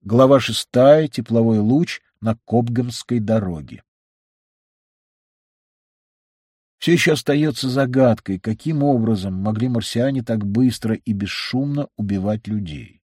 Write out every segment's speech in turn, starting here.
Глава 6. Тепловой луч на Кобгемской дороге. Все еще остается загадкой, каким образом могли марсиане так быстро и бесшумно убивать людей.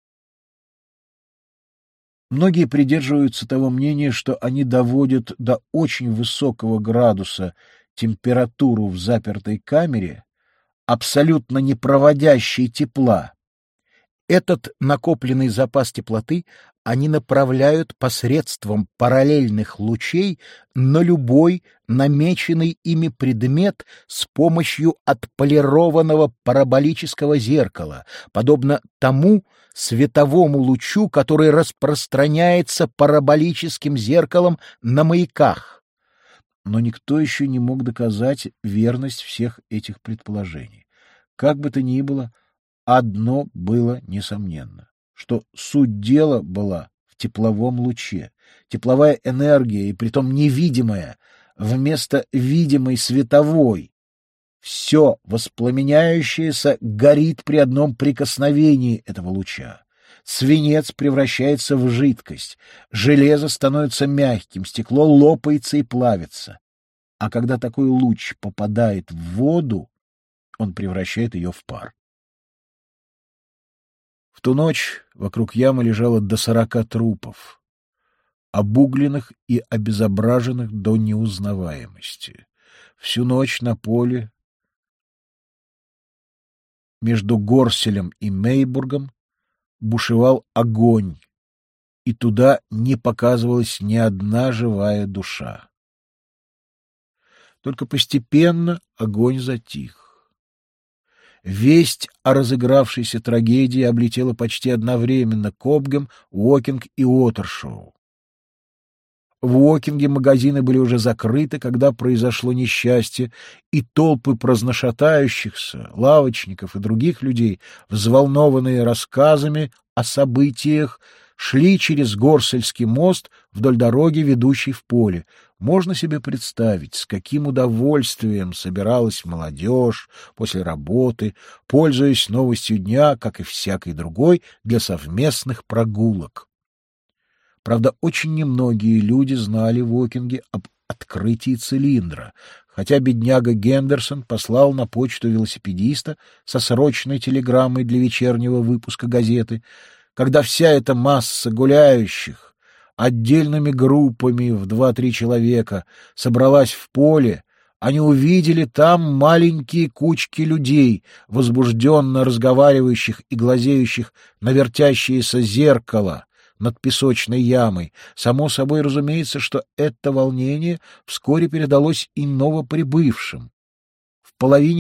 Многие придерживаются того мнения, что они доводят до очень высокого градуса температуру в запертой камере, абсолютно не проводящей тепла. Этот накопленный запас теплоты они направляют посредством параллельных лучей на любой намеченный ими предмет с помощью отполированного параболического зеркала, подобно тому световому лучу, который распространяется параболическим зеркалом на маяках. Но никто еще не мог доказать верность всех этих предположений. Как бы то ни было, одно было несомненно, что суть дела была в тепловом луче. Тепловая энергия, и притом невидимая, вместо видимой световой. Все воспламеняющееся горит при одном прикосновении этого луча. Свинец превращается в жидкость, железо становится мягким, стекло лопается и плавится. А когда такой луч попадает в воду, он превращает ее в пар. В ту ночь вокруг ямы лежало до 40 трупов, обугленных и обезображенных до неузнаваемости. Всю ночь на поле между Горселем и Мейбургом бушевал огонь, и туда не показывалась ни одна живая душа. Только постепенно огонь затих. Весть о разыгравшейся трагедии облетела почти одновременно Кобгем, Уокинг и Уотершоу. В Уокинге магазины были уже закрыты, когда произошло несчастье, и толпы праздношатающихся, лавочников и других людей, взволнованные рассказами о событиях, шли через Горсельский мост вдоль дороги, ведущей в поле. Можно себе представить, с каким удовольствием собиралась молодежь после работы, пользуясь новостью дня, как и всякой другой, для совместных прогулок. Правда, очень немногие люди знали в Уокинге об открытии цилиндра, хотя бедняга Гендерсон послал на почту велосипедиста со срочной телеграммой для вечернего выпуска газеты. Когда вся эта масса гуляющих отдельными группами в 2-3 человека собралась в поле, они увидели там маленькие кучки людей, возбужденно разговаривающих и глазеющих на вертящееся зеркало над песочной ямой. Само собой разумеется, что это волнение вскоре передалось и новоприбывшим. В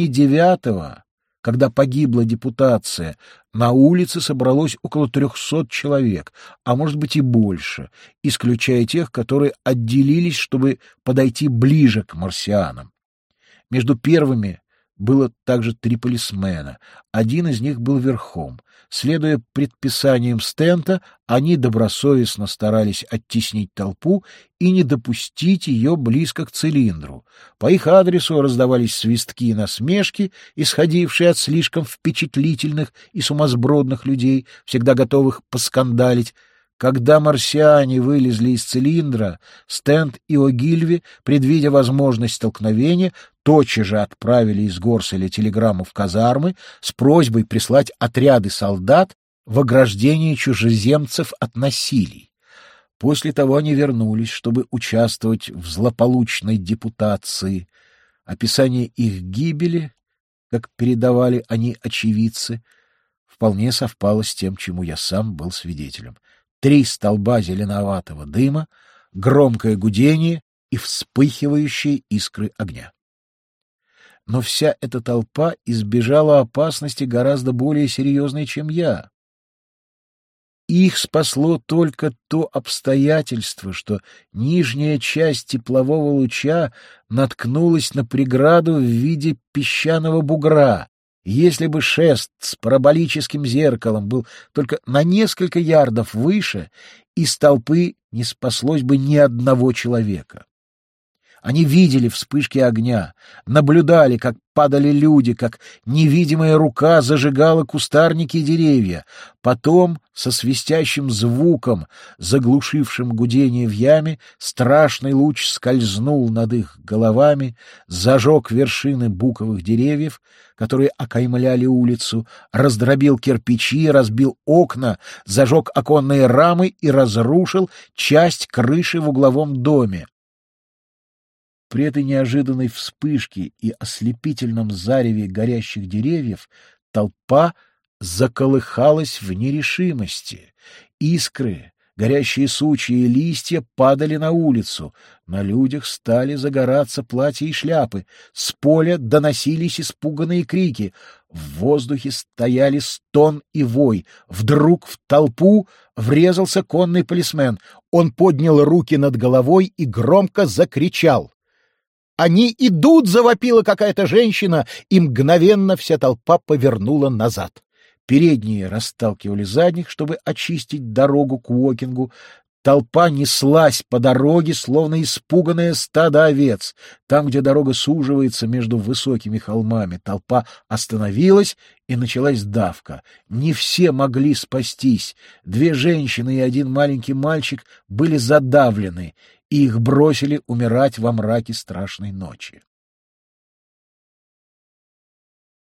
8:30, когда погибла депутация, на улице собралось около 300 человек, а может быть и больше, исключая тех, которые отделились, чтобы подойти ближе к марсианам. Между первыми было также 3 полисмена. Один из них был верхом. Следуя предписаниям Стента, они добросовестно старались оттеснить толпу и не допустить ее близко к цилиндру. По их адресу раздавались свистки и насмешки, исходившие от слишком впечатлительных и сумасбродных людей, всегда готовых поскандалить. Когда марсиане вылезли из цилиндра, Стент и О'Гильви, предвидя возможность столкновения, тотчас же отправили из Горселя телеграмму в казармы с просьбой прислать отряды солдат в ограждение чужеземцев от насилий. После того они вернулись, чтобы участвовать в злополучной депутации. Описание их гибели, как передавали они очевидцы, вполне совпало с тем, чему я сам был свидетелем. 3 столба зеленоватого дыма, громкое гудение и вспыхивающие искры огня. Но вся эта толпа избежала опасности гораздо более серьезной, чем я. Их спасло только то обстоятельство, что нижняя часть теплового луча наткнулась на преграду в виде песчаного бугра. Если бы шест с параболическим зеркалом был только на несколько ярдов выше, из толпы не спаслось бы ни одного человека. Они видели вспышки огня, наблюдали, как падали люди, как невидимая рука зажигала кустарники и деревья. Потом, со свистящим звуком, заглушившим гудение в яме, страшный луч скользнул над их головами, зажег вершины буковых деревьев, которые окаймляли улицу, раздробил кирпичи, разбил окна, зажег оконные рамы и разрушил часть крыши в угловом доме. При этой неожиданной вспышке и ослепительном зареве горящих деревьев толпа заколыхалась в нерешимости. Искры, горящие сучья и листья падали на улицу. На людях стали загораться платья и шляпы. С поля доносились испуганные крики. В воздухе стояли стон и вой. Вдруг в толпу врезался конный полисмен. Он поднял руки над головой и громко закричал. «Они идут!» — завопила какая-то женщина, и мгновенно вся толпа повернула назад. Передние расталкивали задних, чтобы очистить дорогу к Уокингу. Толпа неслась по дороге, словно испуганное стадо овец. Там, где дорога суживается между высокими холмами, толпа остановилась, и началась давка. Не все могли спастись. 2 женщины и 1 маленький мальчик были задавлены, и их бросили умирать во мраке страшной ночи.